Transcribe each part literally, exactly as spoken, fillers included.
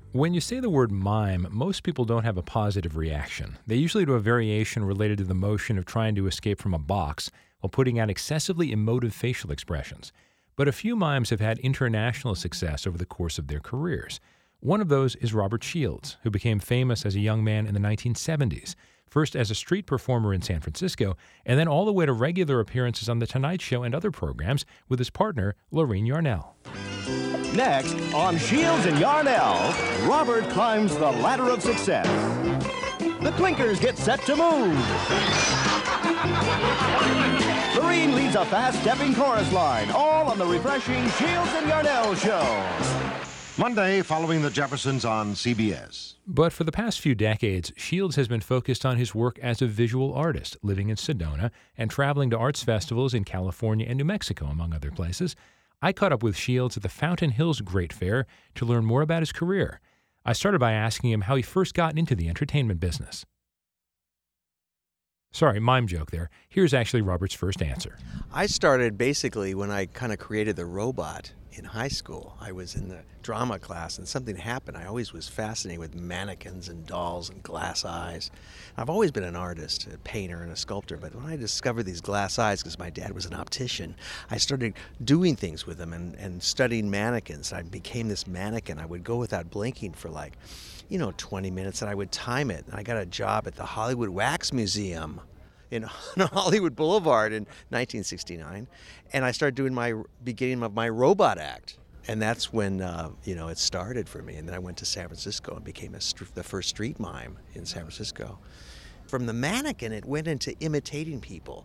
When you say the word mime, most people don't have a positive reaction. They usually do a variation related to the motion of trying to escape from a box while putting out excessively emotive facial expressions. But a few mimes have had international success over the course of their careers. One of those is Robert Shields, who became famous as a young man in the nineteen seventies, first as a street performer in San Francisco, and then all the way to regular appearances on The Tonight Show and other programs with his partner, Lorene Yarnell. Next, on Shields and Yarnell, Robert climbs the ladder of success. The Clinkers get set to move. Lorene leads a fast-stepping chorus line, all on the refreshing Shields and Yarnell Show. Monday, following the Jeffersons on C B S. But for the past few decades, Shields has been focused on his work as a visual artist, living in Sedona and traveling to arts festivals in California and New Mexico, among other places. I caught up with Shields at the Fountain Hills Great Fair to learn more about his career. I started by asking him how he first got into the entertainment business. Sorry, mime joke there. Here's actually Robert's first answer. I started basically when I kind of created the robot in high school. I was in the drama class and something happened. I always was fascinated with mannequins and dolls and glass eyes. I've always been an artist, a painter and a sculptor, but when I discovered these glass eyes, because my dad was an optician, I started doing things with them and, and studying mannequins. I became this mannequin. I would go without blinking for like, you know, twenty minutes, and I would time it. And I got a job at the Hollywood Wax Museum in Hollywood Boulevard in nineteen sixty-nine, and I started doing my beginning of my robot act, and that's when uh, you know it started for me. And then I went to San Francisco and became a st- the first street mime in San Francisco. From the mannequin, it went into imitating people,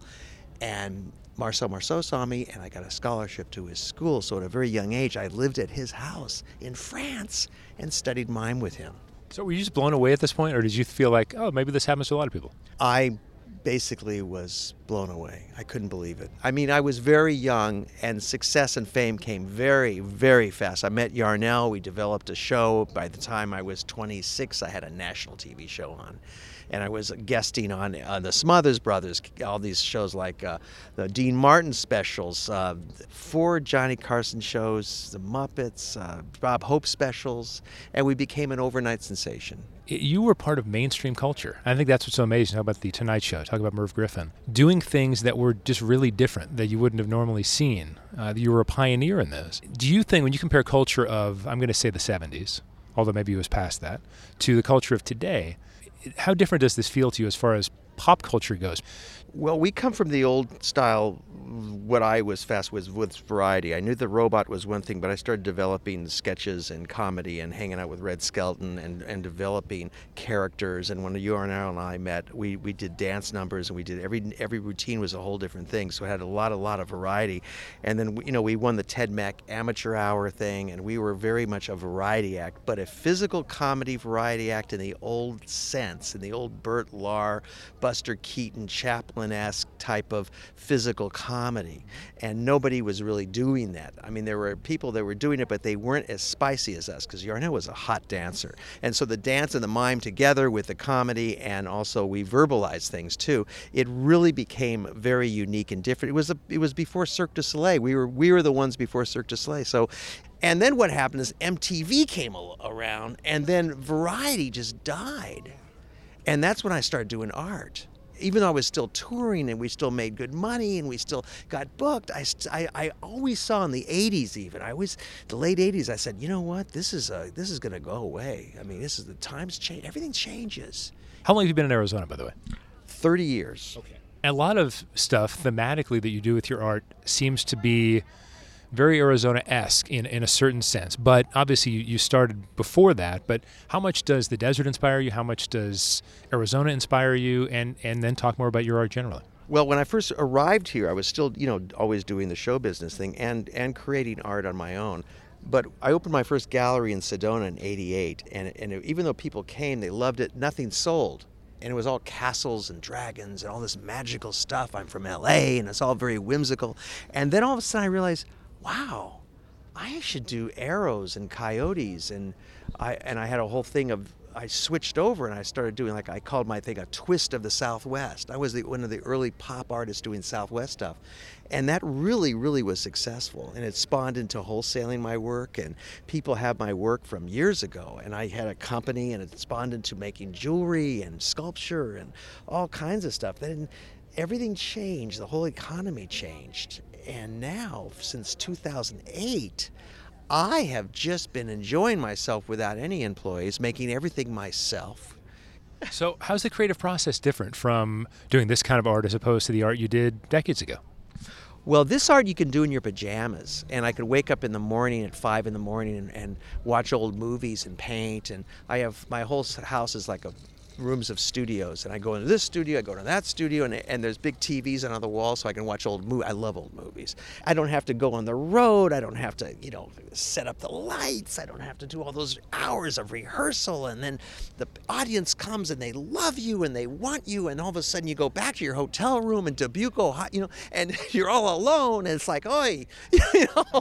and Marcel Marceau saw me, and I got a scholarship to his school. So at a very young age, I lived at his house in France and studied mime with him. So were you just blown away at this point, or did you feel like, oh, maybe this happens to a lot of people? I basically was blown away. I couldn't believe it. I mean, I was very young, and success and fame came very, very fast. I met Yarnell. We developed a show. By the time I was twenty-six, I had a national T V show on. And I was guesting on uh, the Smothers Brothers, all these shows like uh, the Dean Martin specials, uh, four Johnny Carson shows, the Muppets, uh, Bob Hope specials, and we became an overnight sensation. You were part of mainstream culture. I think that's what's so amazing. Talk about The Tonight Show. Talk about Merv Griffin. Doing things that were just really different that you wouldn't have normally seen. Uh, you were a pioneer in those. Do you think when you compare culture of, I'm going to say the seventies, although maybe it was past that, to the culture of today, how different does this feel to you as far as pop culture goes? Well, we come from the old style. What I was fast with was variety. I knew the robot was one thing, but I started developing sketches and comedy and hanging out with Red Skelton and, and developing characters. And when Yarnell and I met, we, we did dance numbers, and we did every every routine was a whole different thing. So it had a lot, a lot of variety. And then, you know, we won the Ted Mack Amateur Hour thing, and we were very much a variety act, but a physical comedy variety act in the old sense, in the old Burt Lahr, Buster Keaton, Chaplin-esque type of physical comedy. And nobody was really doing that. I mean, there were people that were doing it, but they weren't as spicy as us, because Yarnell was a hot dancer. And so the dance and the mime together with the comedy, and also we verbalized things too, it really became very unique and different. It was a, it was before Cirque du Soleil. We were we were the ones before Cirque du Soleil. So, and then what happened is M T V came around, and then variety just died. And that's when I started doing art. Even though I was still touring and we still made good money and we still got booked, I, st- I, I always saw in the eighties even, I always, the late eighties, I said, you know what, this is a, this is going to go away. I mean, this is the times change, everything changes. How long have you been in Arizona, by the way? thirty years. Okay. A lot of stuff thematically that you do with your art seems to be very Arizona-esque in, in a certain sense. But obviously you, you started before that. But how much does the desert inspire you? How much does Arizona inspire you? And, and then talk more about your art generally. Well, when I first arrived here, I was still, you know, always doing the show business thing and, and creating art on my own. But I opened my first gallery in Sedona in eighty-eight. And, and even though people came, they loved it, nothing sold. And it was all castles and dragons and all this magical stuff. I'm from L A, and it's all very whimsical. And then all of a sudden I realized, wow, I should do arrows and coyotes, and I and I had a whole thing of I switched over and I started doing, like, I called my thing a twist of the Southwest. I was the, one of the early pop artists doing Southwest stuff. And that really, really was successful. And it spawned into wholesaling my work, and people have my work from years ago. And I had a company, and it spawned into making jewelry and sculpture and all kinds of stuff. Then everything changed. The whole economy changed. And now, since two thousand eight, I have just been enjoying myself without any employees, making everything myself. So how's the creative process different from doing this kind of art as opposed to the art you did decades ago? Well, this art you can do in your pajamas, and I could wake up in the morning at five in the morning and, and watch old movies and paint, and I have, my whole house is like a rooms of studios, and I go into this studio, I go to that studio, and, and there's big T Vs on the wall so I can watch old movies. I love old movies. I don't have to go on the road. I don't have to, you know, set up the lights. I don't have to do all those hours of rehearsal, and then the audience comes and they love you and they want you, and all of a sudden you go back to your hotel room in Dubuque, you know, and you're all alone, and it's like, oi, you know,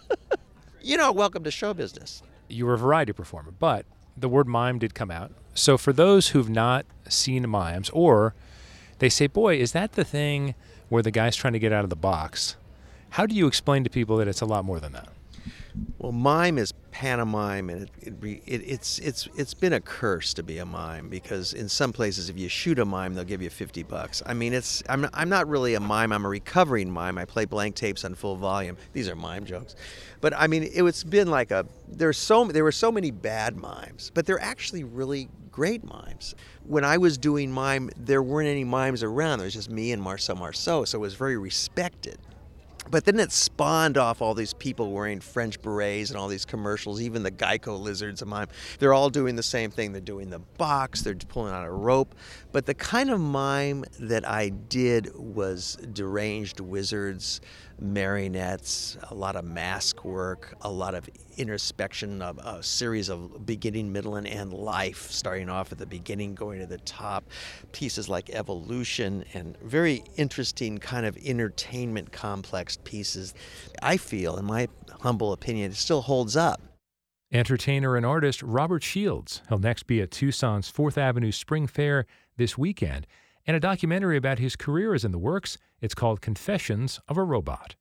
you know, welcome to show business. You were a variety performer, but the word mime did come out. So for those who've not seen mimes, or they say, boy, is that the thing where the guy's trying to get out of the box? How do you explain to people that it's a lot more than that? Well, mime is pantomime, and it, it, it, it's it's it's been a curse to be a mime, because in some places, if you shoot a mime, they'll give you fifty bucks. I mean, it's I'm I'm not really a mime. I'm a recovering mime. I play blank tapes on full volume. These are mime jokes, but I mean, it, it's been like a there's so there were so many bad mimes, but they're actually really great mimes. When I was doing mime, there weren't any mimes around. There was just me and Marcel Marceau, so it was very respected. But then it spawned off all these people wearing French berets and all these commercials, even the Geico lizards of mime. They're all doing the same thing. They're doing the box, they're pulling out a rope. But the kind of mime that I did was deranged wizards, marionettes, a lot of mask work, a lot of introspection, of a series of beginning, middle, and end life, starting off at the beginning, going to the top, pieces like evolution, and very interesting kind of entertainment complex pieces. I feel, in my humble opinion, it still holds up. Entertainer and artist Robert Shields. He'll next be at Tucson's Fourth Avenue Spring Fair this weekend, and a documentary about his career is in the works. It's called Confessions of a Robot.